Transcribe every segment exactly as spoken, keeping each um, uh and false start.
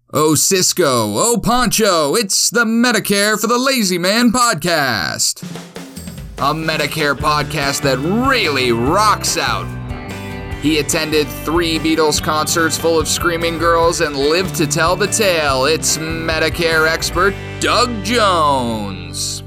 Oh Cisco, oh Poncho, it's the Medicare for the Lazy Man podcast. A Medicare podcast that really rocks out. He attended three Beatles concerts full of screaming girls and lived to tell the tale. It's Medicare expert Doug Jones.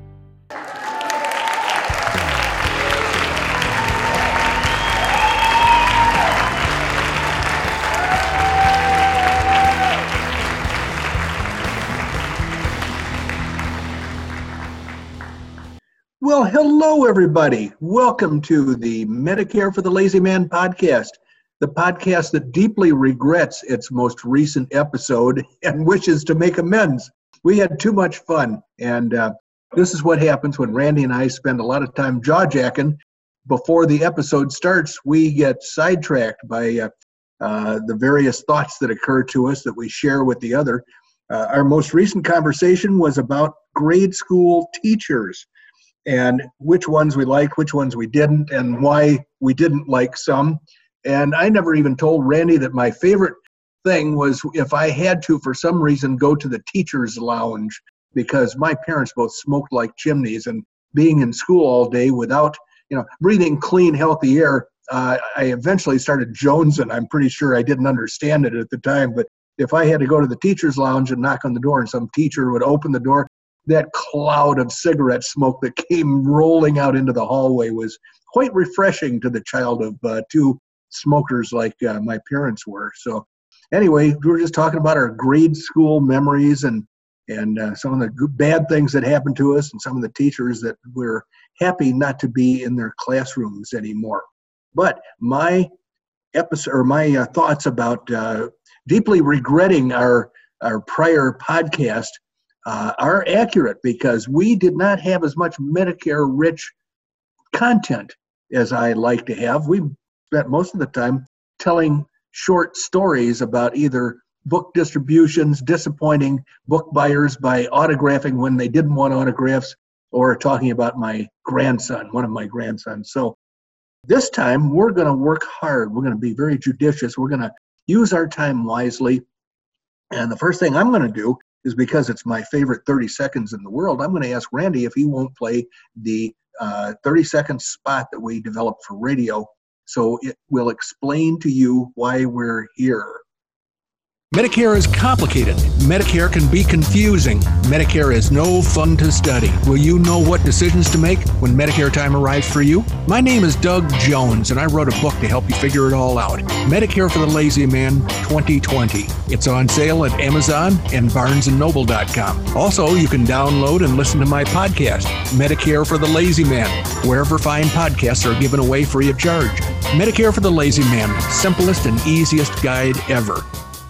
Well, hello, everybody. Welcome to the Medicare for the Lazy Man podcast, the podcast that deeply regrets its most recent episode and wishes to make amends. We had too much fun, and uh, this is what happens when Randy and I spend a lot of time jaw-jacking. Before the episode starts, we get sidetracked by uh, uh, the various thoughts that occur to us that we share with the other. Uh, our most recent conversation was about grade school teachers, and which ones we liked, which ones we didn't, and why we didn't like some. And I never even told Randy that my favorite thing was if I had to, for some reason, go to the teacher's lounge, because my parents both smoked like chimneys, and being in school all day without, you know, breathing clean, healthy air, uh, I eventually started jonesing. I'm pretty sure I didn't understand it at the time, but if I had to go to the teacher's lounge and knock on the door and some teacher would open the door, that cloud of cigarette smoke that came rolling out into the hallway was quite refreshing to the child of uh, two smokers like uh, my parents were. So anyway, we were just talking about our grade school memories and and uh, some of the good, bad things that happened to us, and some of the teachers that we're happy not to be in their classrooms anymore. But my episode or my uh, thoughts about uh, deeply regretting our our prior podcast Uh, are accurate, because we did not have as much Medicare-rich content as I like to have. We spent most of the time telling short stories about either book distributions, disappointing book buyers by autographing when they didn't want autographs, or talking about my grandson, one of my grandsons. So this time we're going to work hard. We're going to be very judicious. We're going to use our time wisely. And the first thing I'm going to do is, because it's my favorite thirty seconds in the world, I'm going to ask Randy if he won't play the uh, thirty second spot that we developed for radio, so it will explain to you why we're here. Medicare is complicated. Medicare can be confusing. Medicare is no fun to study. Will you know what decisions to make when Medicare time arrives for you? My name is Doug Jones, and I wrote a book to help you figure it all out. Medicare for the Lazy Man twenty twenty. It's on sale at Amazon and barnes and noble dot com. Also, you can download and listen to my podcast, Medicare for the Lazy Man, wherever fine podcasts are given away free of charge. Medicare for the Lazy Man, simplest and easiest guide ever.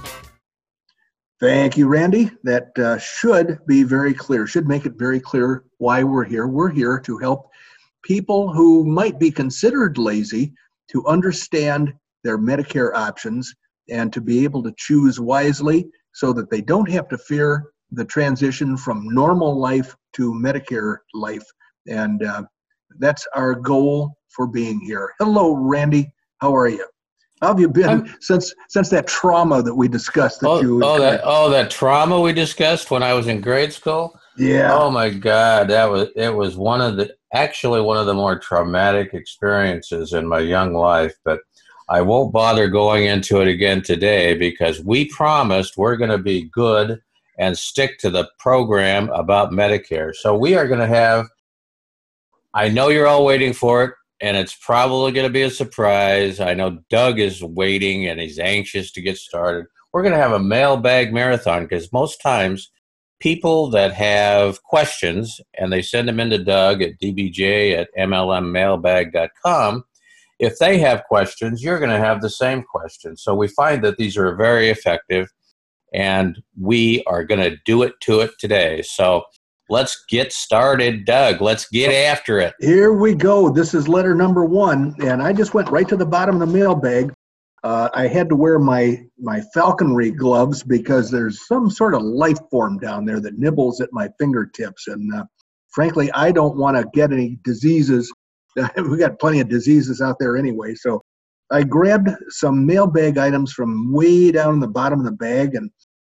Thank you, Randy. That uh, should be very clear, should make it very clear why we're here. We're here to help people who might be considered lazy to understand their Medicare options and to be able to choose wisely, so that they don't have to fear the transition from normal life to Medicare life. And uh, that's our goal for being here. Hello, Randy. How are you? How have you been I'm, since since that trauma that we discussed? That oh, you oh, that oh, that trauma we discussed when I was in grade school. Yeah. Oh my God, that was it was one of the actually one of the more traumatic experiences in my young life. But I won't bother going into it again today, because we promised we're going to be good and stick to the program about Medicare. So we are going to have. I know you're all waiting for it. And it's probably going to be a surprise. I know Doug is waiting and he's anxious to get started. We're going to have a mailbag marathon, because most times people that have questions and they send them into Doug at d b j at m l m mailbag dot com, if they have questions, you're going to have the same questions. So we find that these are very effective, and we are going to do it to it today. So let's get started, Doug. Let's get after it. Here we go. This is letter number one, and I just went right to the bottom of the mailbag. Uh, I had to wear my, my falconry gloves, because there's some sort of life form down there that nibbles at my fingertips. And uh, frankly, I don't want to get any diseases. We got plenty of diseases out there anyway. So I grabbed some mailbag items from way down in the bottom of the bag, and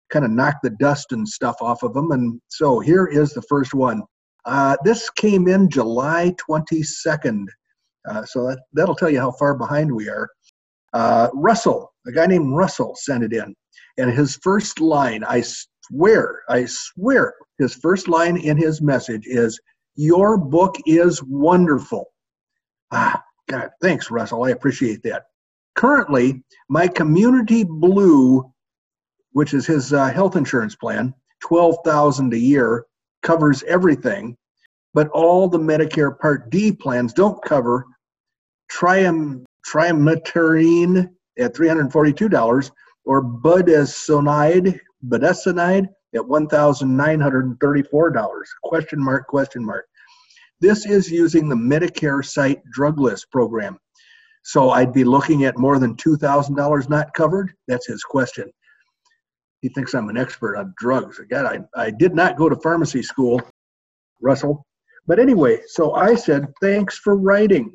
kind of knock the dust and stuff off of them. And so here is the first one. Uh, this came in July twenty-second. Uh, so that, that'll tell you how far behind we are. Uh, Russell, a guy named Russell sent it in. And his first line, I swear, I swear, his first line in his message is, "Your book is wonderful." Ah, God, thanks, Russell. I appreciate that. Currently, my Community Blue, which is his uh, health insurance plan, twelve thousand dollars a year, covers everything, but all the Medicare Part D plans don't cover triam, trimeterine at three hundred forty-two dollars or budesonide, budesonide at one thousand nine hundred thirty-four dollars. Question mark, question mark. This is using the Medicare Site Drug List program. So I'd be looking at more than two thousand dollars not covered? That's his question. He thinks I'm an expert on drugs. Again, I, I did not go to pharmacy school, Russell. But anyway, so I said, thanks for writing.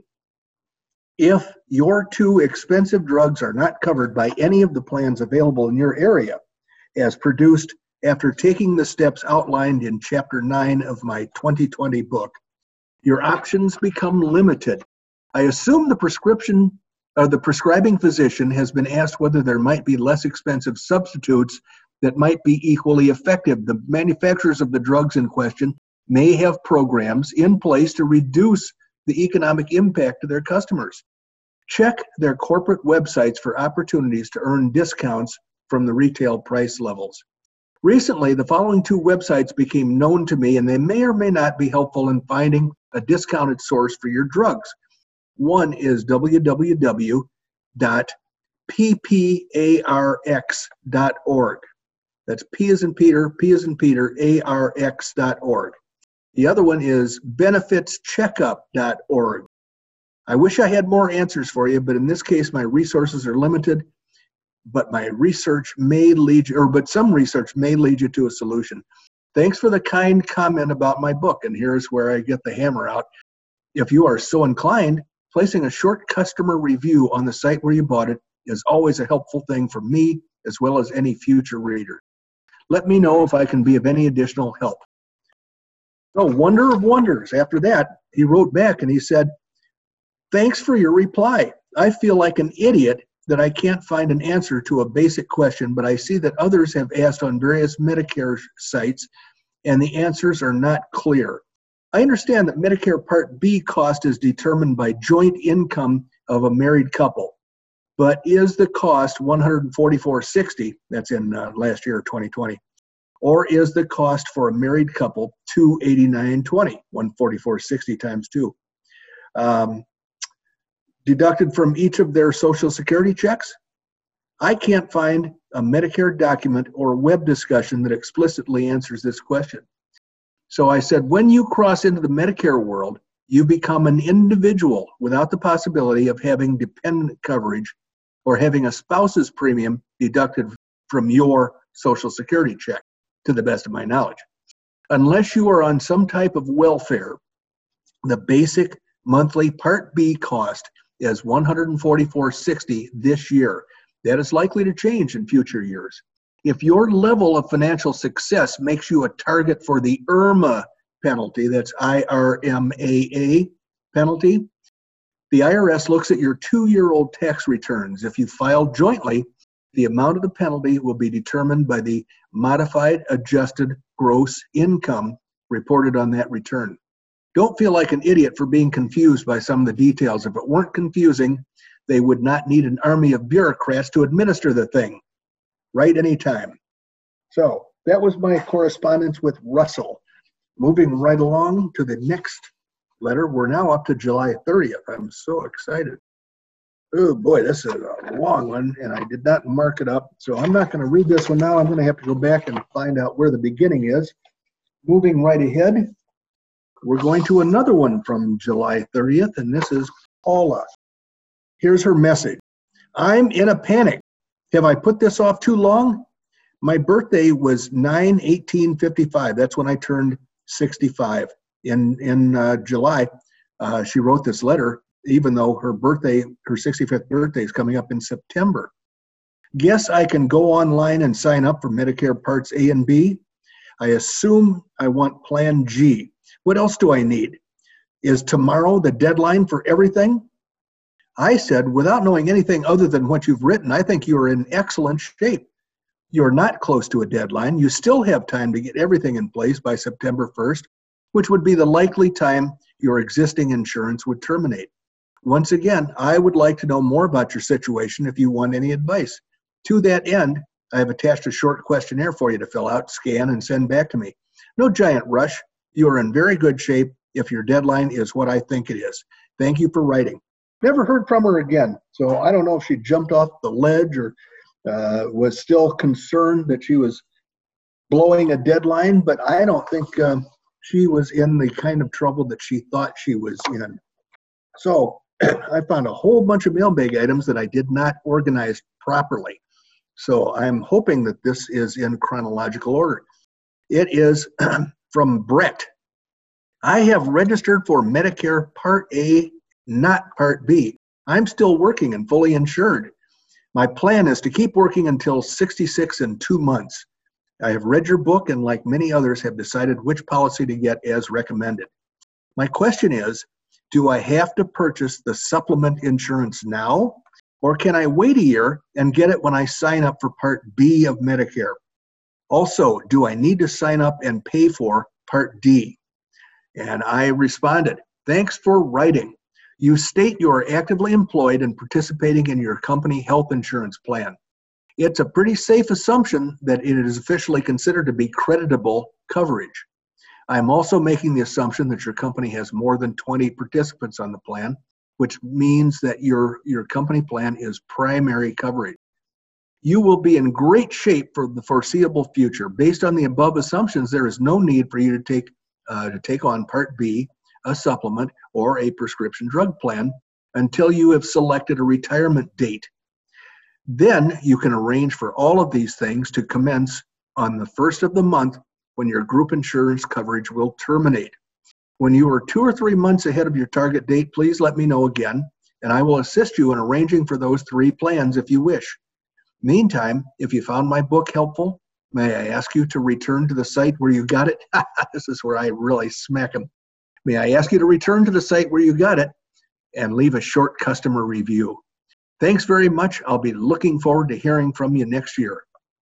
If your two expensive drugs are not covered by any of the plans available in your area, as produced after taking the steps outlined in Chapter nine of my twenty twenty book, your options become limited. I assume the prescription uh, the prescribing physician has been asked whether there might be less expensive substitutes that might be equally effective. The manufacturers of the drugs in question may have programs in place to reduce the economic impact to their customers. Check their corporate websites for opportunities to earn discounts from the retail price levels. Recently, the following two websites became known to me, and they may or may not be helpful in finding a discounted source for your drugs. One is w w w dot p p a r x dot org. That's P as in Peter, P as in Peter, A R X dot org. The other one is benefits checkup dot org. I wish I had more answers for you, but in this case, my resources are limited. But my research may lead you, or but some research may lead you to a solution. Thanks for the kind comment about my book, and here's where I get the hammer out. If you are so inclined, placing a short customer review on the site where you bought it is always a helpful thing for me as well as any future reader. Let me know if I can be of any additional help. So, wonder of wonders. After that, he wrote back and he said, thanks for your reply. I feel like an idiot that I can't find an answer to a basic question, but I see that others have asked on various Medicare sites and the answers are not clear. I understand that Medicare Part B cost is determined by joint income of a married couple, but is the cost one hundred forty-four dollars and sixty cents, that's in uh, last year, twenty twenty, or is the cost for a married couple two hundred eighty-nine dollars and twenty cents, one hundred forty-four dollars and sixty cents times two? Um, deducted from each of their Social Security checks? I can't find a Medicare document or web discussion that explicitly answers this question. So I said, when you cross into the Medicare world, you become an individual without the possibility of having dependent coverage or having a spouse's premium deducted from your Social Security check, to the best of my knowledge. Unless you are on some type of welfare, the basic monthly Part B cost is one hundred forty-four dollars and sixty cents this year. That is likely to change in future years. If your level of financial success makes you a target for the I R M A penalty, that's I R M A A penalty, the I R S looks at your two-year-old tax returns. If you file jointly, the amount of the penalty will be determined by the modified adjusted gross income reported on that return. Don't feel like an idiot for being confused by some of the details. If it weren't confusing, they would not need an army of bureaucrats to administer the thing. Right anytime. So that was my correspondence with Russell. Moving right along to the next letter. We're now up to July thirtieth. I'm so excited. Oh boy, this is a long one, and I did not mark it up. So I'm not going to read this one now. I'm going to have to go back and find out where the beginning is. Moving right ahead, we're going to another one from July thirtieth, and this is Paula. Here's her message. I'm in a panic. Have I put this off too long? My birthday was nine eighteen fifty-five. That's when I turned sixty-five. In, in uh, July, uh, she wrote this letter, even though her birthday, her sixty-fifth birthday is coming up in September. Guess I can go online and sign up for Medicare Parts A and B. I assume I want Plan G. What else do I need? Is tomorrow the deadline for everything? I said, without knowing anything other than what you've written, I think you are in excellent shape. You're not close to a deadline. You still have time to get everything in place by September first, which would be the likely time your existing insurance would terminate. Once again, I would like to know more about your situation if you want any advice. To that end, I have attached a short questionnaire for you to fill out, scan, and send back to me. No giant rush. You are in very good shape if your deadline is what I think it is. Thank you for writing. Never heard from her again, so I don't know if she jumped off the ledge or uh, was still concerned that she was blowing a deadline, but I don't think um, she was in the kind of trouble that she thought she was in. So I found a whole bunch of mailbag items that I did not organize properly. So I'm hoping that this is in chronological order. It is from Brett. I have registered for Medicare Part A, not Part B. I'm still working and fully insured. My plan is to keep working until sixty-six in two months. I have read your book and, like many others, have decided which policy to get as recommended. My question is, do I have to purchase the supplement insurance now? Or can I wait a year and get it when I sign up for Part B of Medicare? Also, do I need to sign up and pay for Part D? And I responded, thanks for writing. You state you are actively employed and participating in your company health insurance plan. It's a pretty safe assumption that it is officially considered to be creditable coverage. I'm also making the assumption that your company has more than twenty participants on the plan, which means that your, your company plan is primary coverage. You will be in great shape for the foreseeable future. Based on the above assumptions, there is no need for you to take, uh, to take on Part B, a supplement, or a prescription drug plan until you have selected a retirement date. Then you can arrange for all of these things to commence on the first of the month when your group insurance coverage will terminate. When you are two or three months ahead of your target date, please let me know again, and I will assist you in arranging for those three plans if you wish. Meantime, if you found my book helpful, may I ask you to return to the site where you got it? This is where I really smack them. May I ask you to return to the site where you got it and leave a short customer review. Thanks very much. I'll be looking forward to hearing from you next year.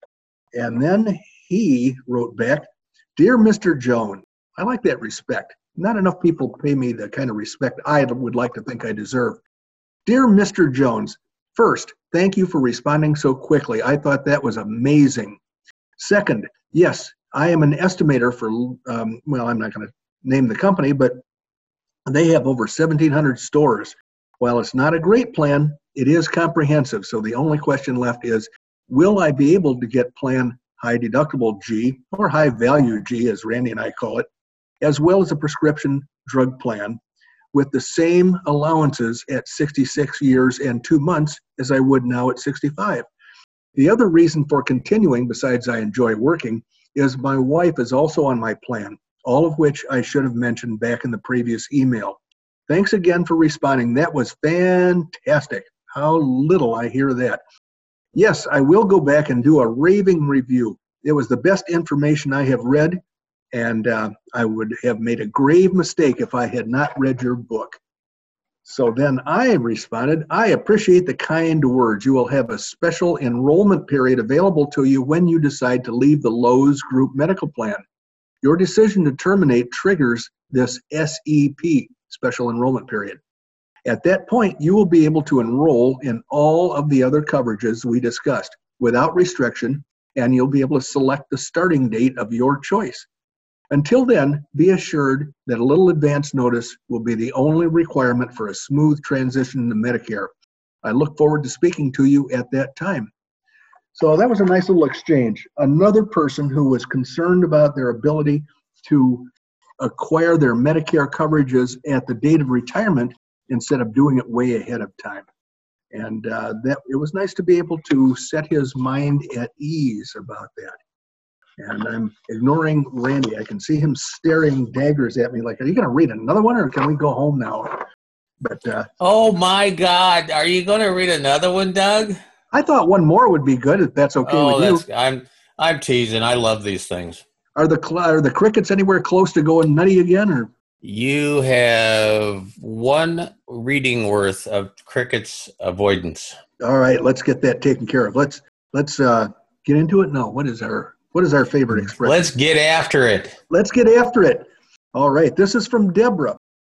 And then he wrote back, Dear Mister Jones, I like that respect. Not enough people pay me the kind of respect I would like to think I deserve. Dear Mister Jones, first, thank you for responding so quickly. I thought that was amazing. Second, yes, I am an estimator for, um, well, I'm not going to name the company, but they have over seventeen hundred stores. While it's not a great plan, it is comprehensive. So the only question left is, will I be able to get plan high deductible G, or high value G as Randy and I call it, as well as a prescription drug plan with the same allowances at sixty-six years and two months as I would now at sixty-five. The other reason for continuing, besides I enjoy working, is my wife is also on my plan, all of which I should have mentioned back in the previous email. Thanks again for responding. That was fantastic. How little I hear that. Yes, I will go back and do a raving review. It was the best information I have read, and uh, I would have made a grave mistake if I had not read your book. So then I responded, I appreciate the kind words. You will have a special enrollment period available to you when you decide to leave the Lowe's Group Medical Plan. Your decision to terminate triggers this S E P, Special Enrollment Period. At that point, you will be able to enroll in all of the other coverages we discussed without restriction, and you'll be able to select the starting date of your choice. Until then, be assured that a little advance notice will be the only requirement for a smooth transition to Medicare. I look forward to speaking to you at that time. So that was a nice little exchange. Another person who was concerned about their ability to acquire their Medicare coverages at the date of retirement instead of doing it way ahead of time. And uh, that it was nice to be able to set his mind at ease about that. And I'm ignoring Randy. I can see him staring daggers at me like, are you going to read another one or can we go home now? But uh, oh, my God. Are you going to read another one, Doug? I thought one more would be good, if that's okay oh, with you. That's, I'm I'm teasing. I love these things. Are the cl- are the crickets anywhere close to going nutty again? Or You have one reading worth of crickets avoidance. all right, let's get that taken care of. Let's let's uh, get into it. No, what is our what is our favorite expression? Let's get after it. Let's get after it. All right, this is from Deborah.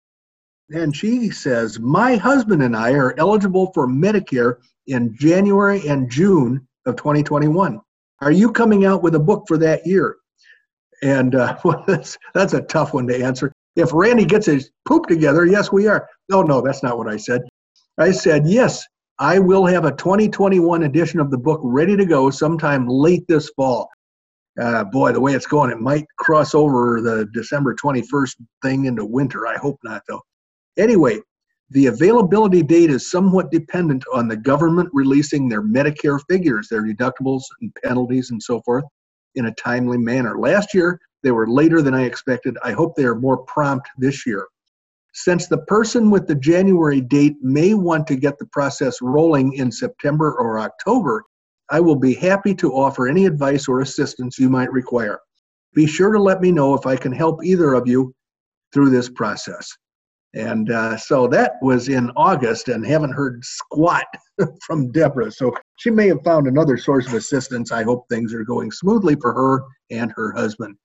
And she says, my husband and I are eligible for Medicare in January and June of twenty twenty-one. Are you coming out with a book for that year? And uh, well, that's, that's a tough one to answer. If Randy gets his poop together, yes, we are. No, no, that's not what I said. I said, yes, I will have a twenty twenty-one edition of the book ready to go sometime late this fall. Uh, boy, the way it's going, it might cross over the December twenty-first thing into winter. I hope not, though. Anyway, the availability date is somewhat dependent on the government releasing their Medicare figures, their deductibles and penalties and so forth, in a timely manner. Last year, they were later than I expected. I hope they are more prompt this year. Since the person with the January date may want to get the process rolling in September or October, I will be happy to offer any advice or assistance you might require. Be sure to let me know if I can help either of you through this process. And uh, so that was in August, and haven't heard squat from Deborah. So she may have found another source of assistance. I hope things are going smoothly for her and her husband.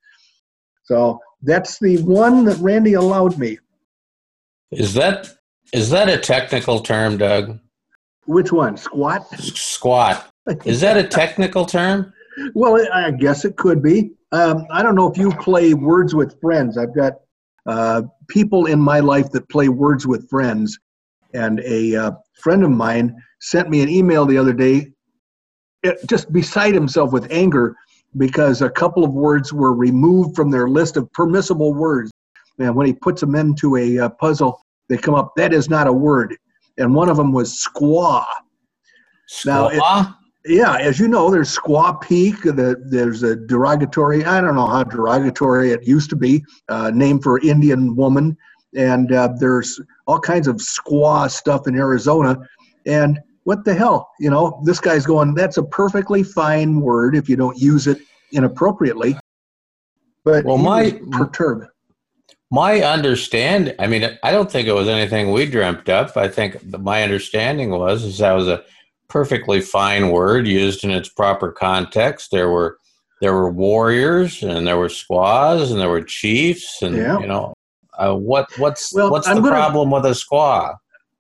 So that's the one that Randy allowed me. Is that is that a technical term, Doug? Which one? Squat? Squat. Is that a technical term? Well, I guess it could be. Um, I don't know if you play Words with Friends. I've got uh, people in my life that play Words with Friends. And a uh, friend of mine sent me an email the other day, it, just beside himself with anger, because a couple of words were removed from their list of permissible words. And when he puts them into a uh, puzzle, they come up, that is not a word. And one of them was squaw. Squaw? Now, it, yeah, as you know, there's Squaw Peak. The, there's a derogatory, I don't know how derogatory it used to be, uh, name for Indian woman. And uh, there's all kinds of squaw stuff in Arizona. And what the hell? You know, this guy's going, that's a perfectly fine word if you don't use it inappropriately. But well, he my was perturbed. My understand, I mean, I don't think it was anything we dreamt up. I think my understanding was is that was a perfectly fine word used in its proper context. There were there were warriors, and there were squaws, and there were chiefs, and yeah. you know, uh, what what's well, what's I'm the gonna, problem with a squaw?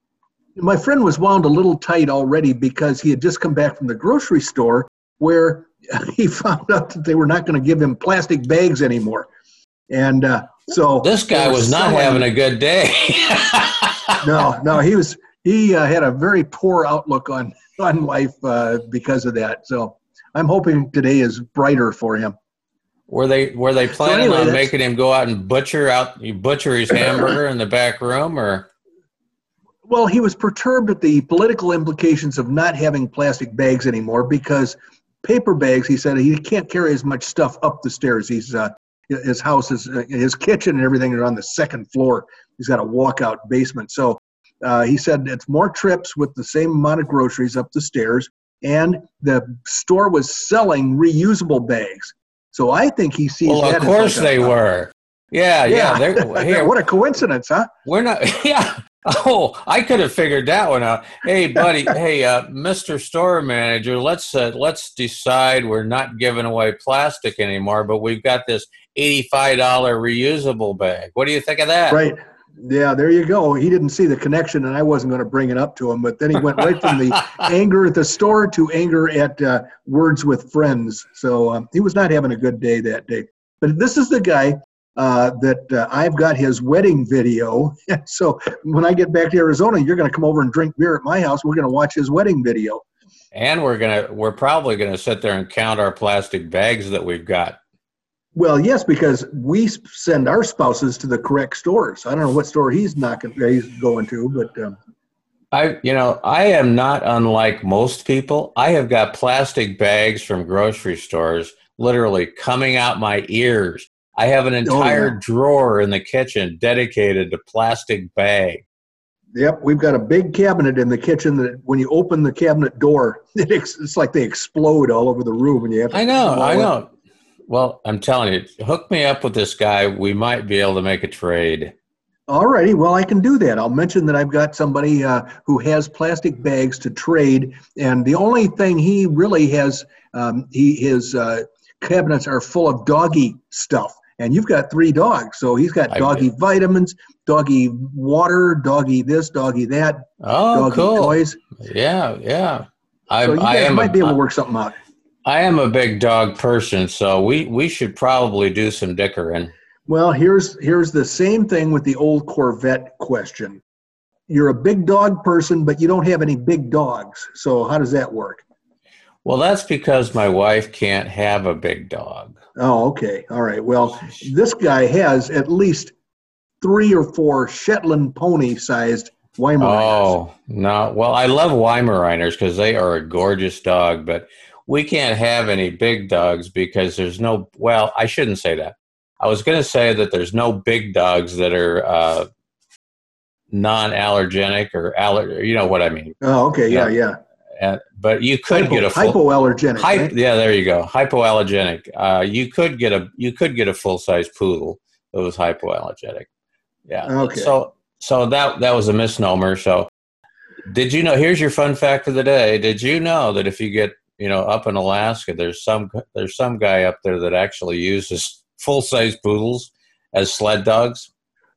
My friend was wound a little tight already because he had just come back from the grocery store where he found out that they were not going to give him plastic bags anymore, and uh, so this guy was not selling, having a good day. no, no, he was. He uh, had a very poor outlook on on life uh, because of that. So I'm hoping today is brighter for him. Were they were they planning so anyway, on making him go out and butcher out butcher his hamburger in the back room, or? Well, he was perturbed at the political implications of not having plastic bags anymore because paper bags. He said he can't carry as much stuff up the stairs. He's uh, his house is uh, his kitchen and everything are on the second floor. He's got a walkout basement, so. Uh, he said it's more trips with the same amount of groceries up the stairs, and the store was selling reusable bags. So I think he sees well, that. Well, of course like they a, were. Yeah, yeah. yeah. Here, what a coincidence, huh? We're not. Yeah. Oh, I could have figured that one out. Hey, buddy. hey, uh, Mister Store Manager. Let's uh, let's decide we're not giving away plastic anymore, but we've got this eighty-five dollar reusable bag. What do you think of that? Right. Yeah, there you go. He didn't see the connection, and I wasn't going to bring it up to him. But then he went right from the anger at the store to anger at uh, Words with Friends. So um, he was not having a good day that day. But this is the guy uh, that uh, I've got his wedding video. So when I get back to Arizona, you're going to come over and drink beer at my house. We're going to watch his wedding video. And we're gonna we're probably going to sit there and count our plastic bags that we've got. Well, yes, because we send our spouses to the correct stores. I don't know what store he's knocking, he's going to, but um. I, you know, I am not unlike most people. I have got plastic bags from grocery stores literally coming out my ears. I have an entire oh, yeah. drawer in the kitchen dedicated to plastic bag. Yep, we've got a big cabinet in the kitchen that when you open the cabinet door, it ex- it's like they explode all over the room. And you have to I know, I know. Well, I'm telling you, hook me up with this guy. We might be able to make a trade. All righty, well, I can do that. I'll mention that I've got somebody uh, who has plastic bags to trade, and the only thing he really has, um, he his uh, cabinets are full of doggy stuff. And you've got three dogs, so he's got doggy vitamins, doggy water, doggy this, doggy that, oh, doggy cool. toys. Yeah, yeah. I, so you I guys am might a, be able to work something out. I am a big dog person, so we, we should probably do some dickering. Well, here's here's the same thing with the old Corvette question. You're a big dog person, but you don't have any big dogs. So how does that work? Well, that's because my wife can't have a big dog. Oh, okay. All right. Well, this guy has at least three or four Shetland pony-sized Weimaraners. Oh, no. Well, I love Weimaraners because they are a gorgeous dog, but we can't have any big dogs because there's no, well, I shouldn't say that. I was going to say that there's no big dogs that are uh, non-allergenic or, aller- you know what I mean. Oh, okay. Yeah, yeah. yeah. Uh, but you could Hypo, get a full, hypoallergenic. Hy- right? Yeah, there you go. Hypoallergenic. Uh, you could get a you could get a full size poodle that was hypoallergenic. Yeah. Okay. So so that that was a misnomer. So did you know? Here's your fun fact of the day. Did you know that if you get you know up in Alaska, there's some there's some guy up there that actually uses full size poodles as sled dogs?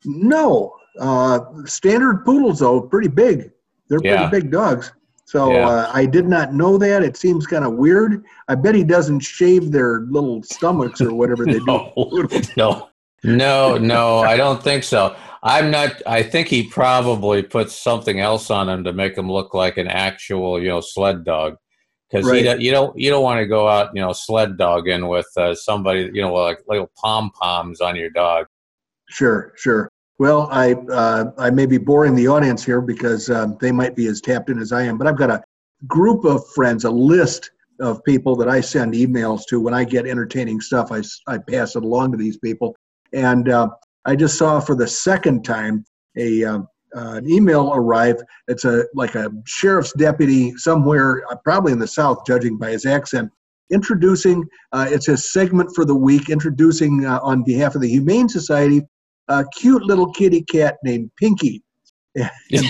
No. Uh, standard poodles, though, pretty big. They're Yeah. pretty big dogs. So Yeah. uh, I did not know that. It seems kind of weird. I bet he doesn't shave their little stomachs or whatever they No, do. no, no, no. I don't think so. I'm not. I think he probably puts something else on him to make him look like an actual, you know, sled dog. Because Right. you don't, you don't want to go out, you know, sled dogging with uh, somebody, you know, like little pom poms on your dog. Sure, sure. Well, I uh, I may be boring the audience here because um, they might be as tapped in as I am, but I've got a group of friends, a list of people that I send emails to. When I get entertaining stuff, I, s- I pass it along to these people. And uh, I just saw for the second time a um, uh, an email arrive. It's a like a sheriff's deputy somewhere, uh, probably in the South, judging by his accent, introducing, uh, it's a segment for the week, introducing uh, on behalf of the Humane Society, a cute little kitty cat named Pinky. And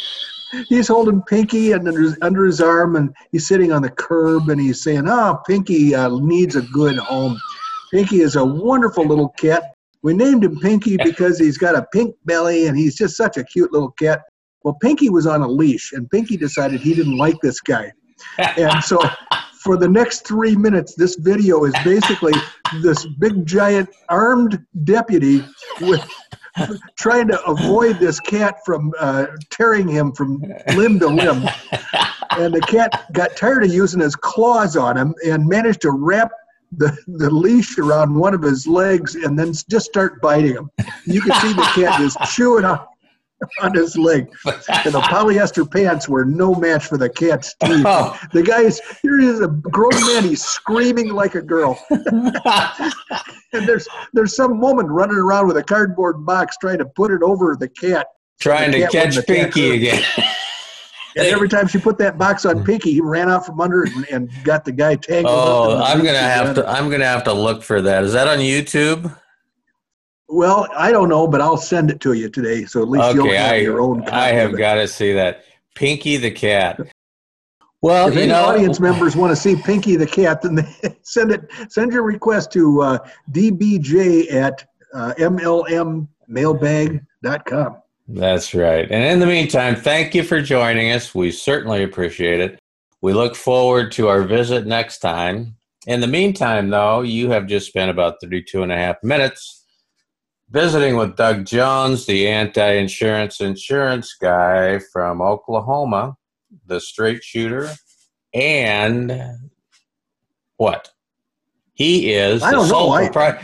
he's holding Pinky under his, under his arm, and he's sitting on the curb, and he's saying, oh, Pinky uh, needs a good home. Pinky is a wonderful little cat. We named him Pinky because he's got a pink belly, and he's just such a cute little cat. Well, Pinky was on a leash, and Pinky decided he didn't like this guy. And so for the next three minutes, this video is basically this big, giant, armed deputy with trying to avoid this cat from uh, tearing him from limb to limb. And the cat got tired of using his claws on him and managed to wrap the, the leash around one of his legs and then just start biting him. You could see the cat just chewing on, on his leg. And the polyester pants were no match for the cat's teeth. Oh. The guy is, here he is, a grown man, he's screaming like a girl. And there's there's some woman running around with a cardboard box trying to put it over the cat. Trying The to cat catch wouldn't attack Pinky her. again. And every time she put that box on Pinky, he ran out from under it and, and got the guy tangled up. Oh, in the I'm leash gonna have together. to. I'm gonna have to look for that. Is that on YouTube? Well, I don't know, but I'll send it to you today, so at least you'll Okay, have I your own copy I have of it. got to see that Pinky the cat. Well, If you any know, audience members want to see Pinky the cat, then they send it. Send your request to uh, d b j at uh, m l m mailbag dot com. that's right. And in the meantime, thank you for joining us. We certainly appreciate it. We look forward to our visit next time. In the meantime, though, you have just spent about thirty-two and a half minutes visiting with Doug Jones, the anti-insurance insurance guy from Oklahoma, the straight shooter, and what? He is I the don't know. sole I- proprietor.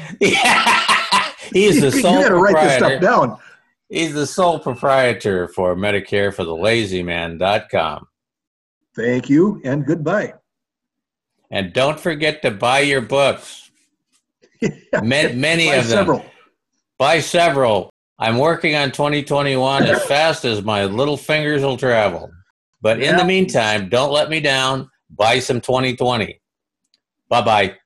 He's the you sole got to write this proprietor. stuff down. He's the sole proprietor for Medicare for the Lazy Man dot com. Thank you and goodbye. And don't forget to buy your books. Ma- many Buy of them. several. Buy several. I'm working on twenty twenty-one as fast as my little fingers will travel. But in Yeah. the meantime, don't let me down. Buy some twenty twenty. Bye-bye.